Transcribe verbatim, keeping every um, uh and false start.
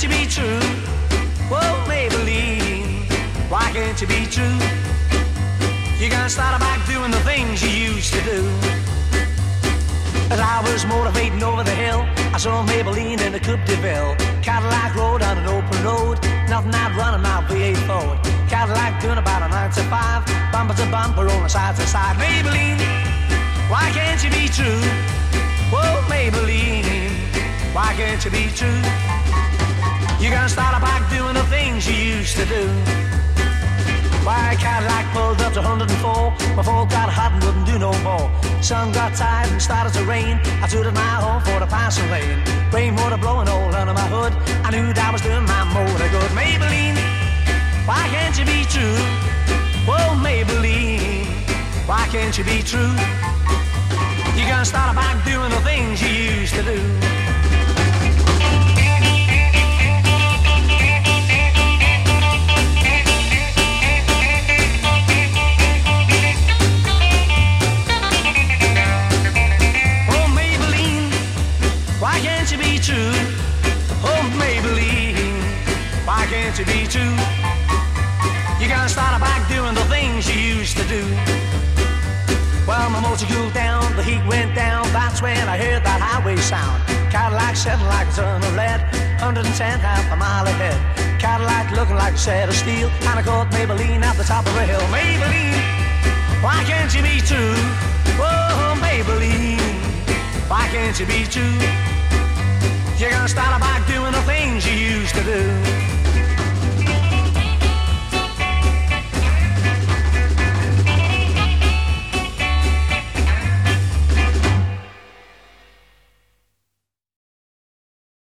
you be true? Whoa, Maybelline, why can't you be true? You're gonna start back doing the things you used to do. As I was motivating over the hill, I saw Maybelline in a Coupe de Ville. Cadillac rode on an open road, nothing I'd run in my V eight Ford. Cadillac doing about a nine to five, bumper to bumper on the side to side. Maybelline, why can't you be true? Whoa, Maybelline, why can't you be true? You're gonna start back doing the things you used to do. Why Cadillac pulled up to one oh four, my Ford got hot and wouldn't do no more. Sun got tired and started to rain, I tooted my horn for the passing lane. Rainwater blowing all under my hood, I knew that I was doing my motor good. Maybelline, why can't you be true? Whoa, Maybelline, why can't you be true? You're gonna start back doing the things you used to do. Why can't you be true? Oh, Maybelline, why can't you be true? You're gonna start back doing the things you used to do. Well, my motor cooled down, the heat went down, that's when I heard that highway sound. Cadillac sitting like a ton of lead, one hundred ten half a mile ahead. Cadillac looking like a set of steel, and I caught Maybelline at the top of a hill. Maybelline, why can't you be true? Oh, Maybelline, why can't you be true? You're gonna start back doing the things you used to do.